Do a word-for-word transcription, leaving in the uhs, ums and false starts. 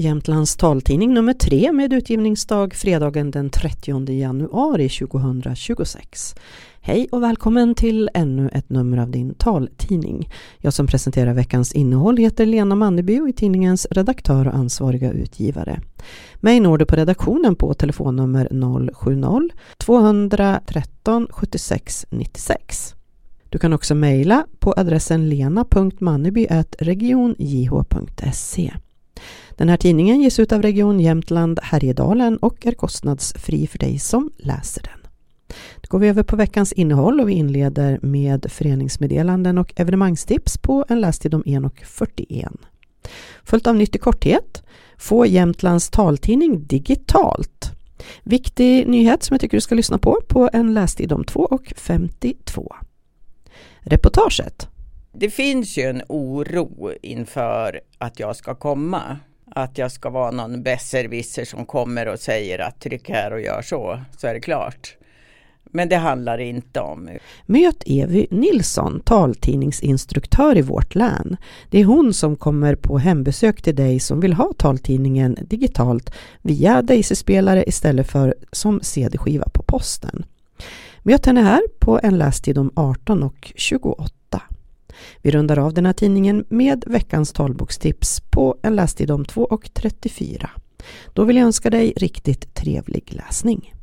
Jämtlands taltidning nummer tre med utgivningsdag fredagen den trettionde januari tjugohundratjugosex. Hej och välkommen till ännu ett nummer av din taltidning. Jag som presenterar veckans innehåll heter Lena Manneby och är tidningens redaktör och ansvariga utgivare. Mig når du på redaktionen på telefonnummer noll sju noll två tretton sjuttiosex nittiosex. Du kan också mejla på adressen lena punkt manneby snabel-a region j h punkt se. Den här tidningen ges ut av Region Jämtland Härjedalen och är kostnadsfri för dig som läser den. Då går vi över på veckans innehåll och vi inleder med föreningsmeddelanden och evenemangstips på en lästid om en och fyrtioen. Följt av nytt i korthet, få Jämtlands taltidning digitalt. Viktig nyhet som jag tycker du ska lyssna på på en lästid om två och femtiotvå. Reportaget. Det finns ju en oro inför att jag ska komma. Att jag ska vara någon besserwisser som kommer och säger att tryck här och gör så, så är det klart. Men det handlar inte om. Möt Evy Nilsson, taltidningsinstruktör i vårt län. Det är hon som kommer på hembesök till dig som vill ha taltidningen digitalt via Daisy-spelare istället för som C D-skiva på posten. Möt henne här på en lästid om arton och tjugoåtta. Vi rundar av den här tidningen med veckans talbokstips på en lästid om två och trettiofyra. Då vill jag önska dig riktigt trevlig läsning.